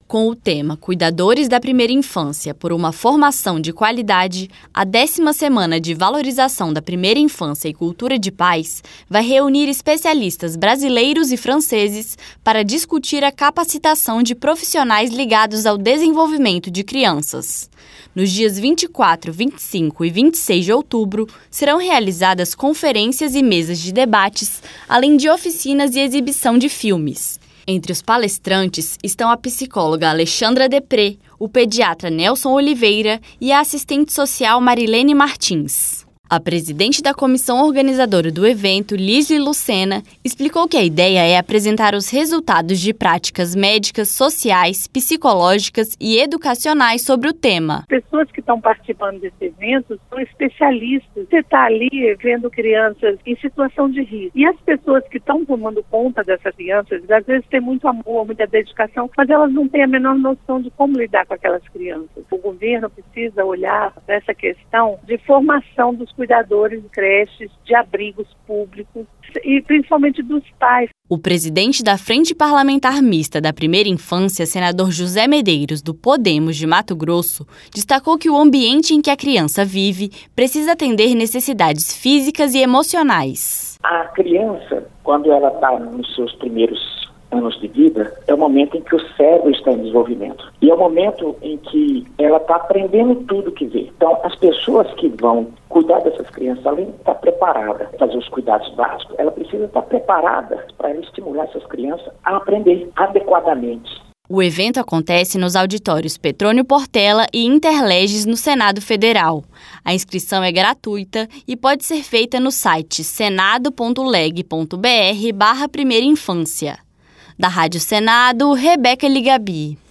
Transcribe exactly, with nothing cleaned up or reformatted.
Com o tema Cuidadores da Primeira Infância por uma Formação de Qualidade, a décima semana de valorização da primeira infância e cultura de paz vai reunir especialistas brasileiros e franceses para discutir a capacitação de profissionais ligados ao desenvolvimento de crianças. Nos dias vinte e quatro, vinte e cinco e vinte e seis de outubro, serão realizadas conferências e mesas de debates, além de oficinas e exibição de filmes. Entre os palestrantes estão a psicóloga Alexandra Depré, o pediatra Nelson Oliveira e a assistente social Marilene Martins. A presidente da comissão organizadora do evento, Lisli Lucena, explicou que a ideia é apresentar os resultados de práticas médicas, sociais, psicológicas e educacionais sobre o tema. Pessoas que estão participando desse evento são especialistas. Você está ali vendo crianças em situação de risco. E as pessoas que estão tomando conta dessas crianças, às vezes têm muito amor, muita dedicação, mas elas não têm a menor noção de como lidar com aquelas crianças. O governo precisa olhar para essa questão de formação dos cuidadores de creches, de abrigos públicos e principalmente dos pais. O presidente da Frente Parlamentar Mista da Primeira Infância, senador José Medeiros, do Podemos de Mato Grosso, destacou que o ambiente em que a criança vive precisa atender necessidades físicas e emocionais. A criança, quando ela está nos seus primeiros anos de vida, é o momento em que o cérebro está em desenvolvimento. E é o momento em que ela está aprendendo tudo que vê. Então, as pessoas que vão cuidar dessas crianças, além de estar preparada para fazer os cuidados básicos, ela precisa estar preparada para estimular essas crianças a aprender adequadamente. O evento acontece nos auditórios Petrônio Portela e Interleges no Senado Federal. A inscrição é gratuita e pode ser feita no site senado ponto leg ponto br barra primeira infância. Da Rádio Senado, Rebeca Ligabi.